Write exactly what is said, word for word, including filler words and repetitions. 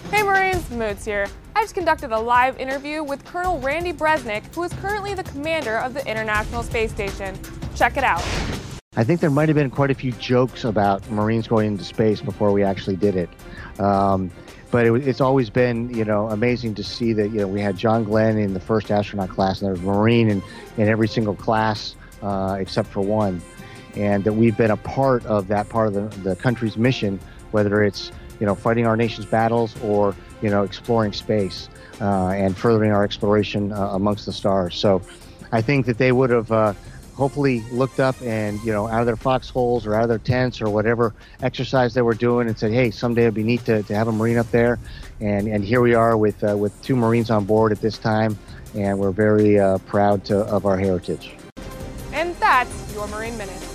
Hey Marines, Moods here. I just conducted a live interview with Colonel Randy Bresnik, who is currently the commander of the International Space Station. Check it out. I think there might have been quite a few jokes about Marines going into space before we actually did it. Um, but it, it's always been, you know, amazing to see that, you know, we had John Glenn in the first astronaut class, and there was a Marine in, in every single class uh, except for one. And that we've been a part of that part of the, the country's mission, whether it's, you know, fighting our nation's battles or, you know, exploring space uh, and furthering our exploration uh, amongst the stars. So I think that they would have uh, hopefully looked up and, you know, out of their foxholes or out of their tents or whatever exercise they were doing and said, hey, someday it'd be neat to, to have a Marine up there. And, and here we are with, uh, with two Marines on board at this time, and we're very uh, proud to, of our heritage. And that's your Marine Minute.